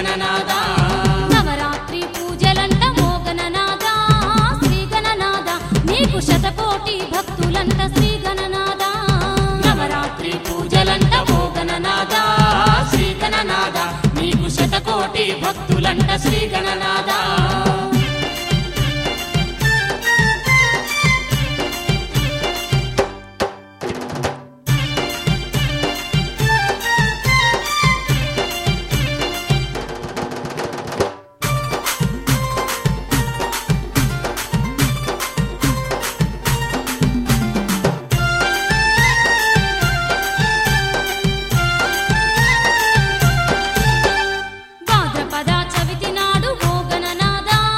గణనాథ నవరాత్రి పూజలంట మోగణనాథ శ్రీ గణనాథ నీకు శతకోటి భక్తులంట శ్రీ గణనాథ నవరాత్రి పూజలంట మోగణనాథ శ్రీ గణనాథ నీకు శతకోటి భక్తులంట శ్రీ గణనాథ భాద్రపద చవితి నాడు మోగణనాథ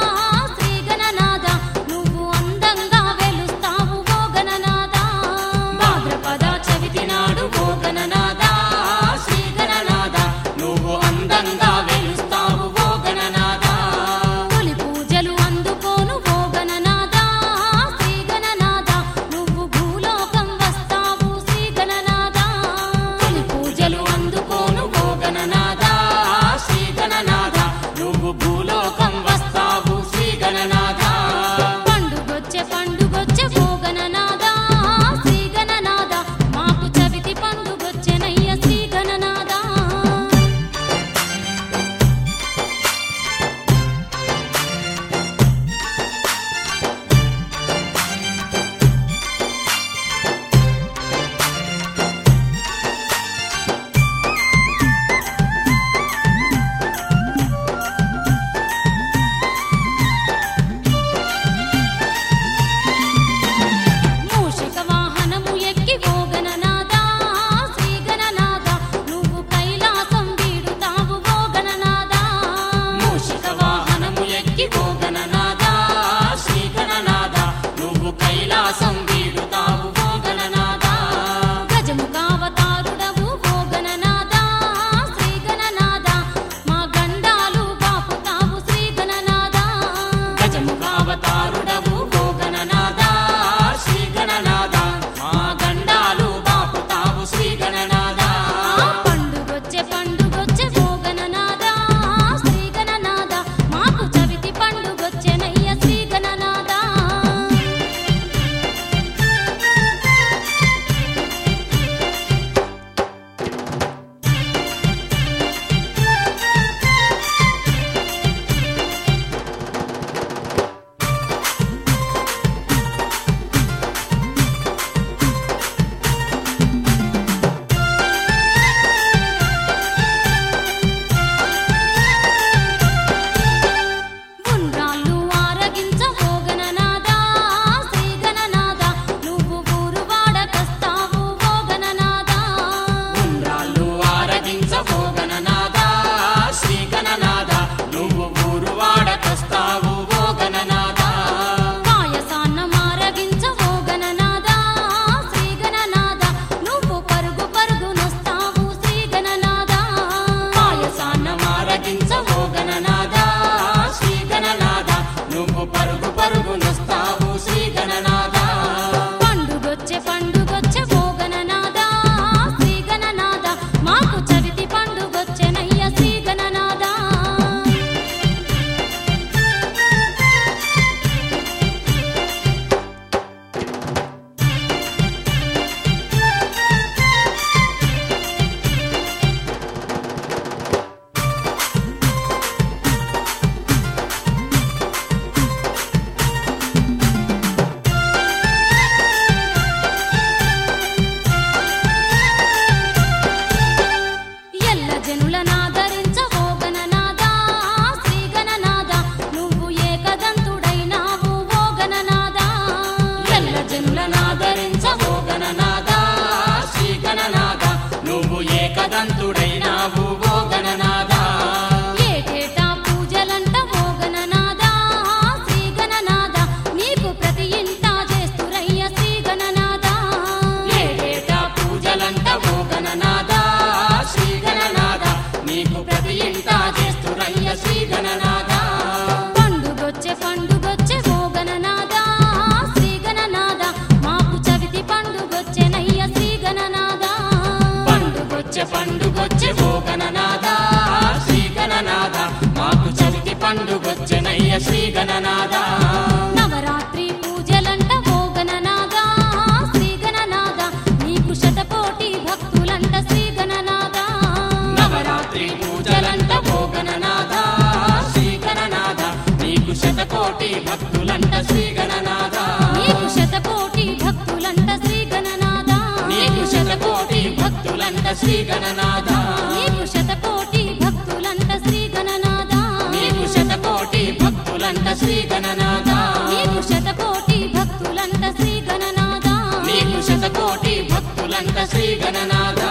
గణనాథ నవరాత్రి పూజలంట ఓ గణనాథ శ్రీ గణనాథ నీకు శతకోటి భక్తులంట శ్రీ గణనాథ నవరాత్రి పూజలంట ఓ గణనాథ శ్రీ గణనాథ నీకు శతకోటి భక్తులంట శ్రీ గణనాథ నీకు శతకోటి భక్తులంట శ్రీ గణనాథ నీకు శతకోటి భక్తులంట శ్రీ గణనాథ నీకు శతకోటి భక్తులంట శ్రీ గణనాథ నీకు శతకోటి భక్తులంట శ్రీ గణనాథ నీకు శతకోటి భక్తులంట శ్రీ గణనాథ నీకు శతకోటి భక్తులంట శ్రీ గణనాథ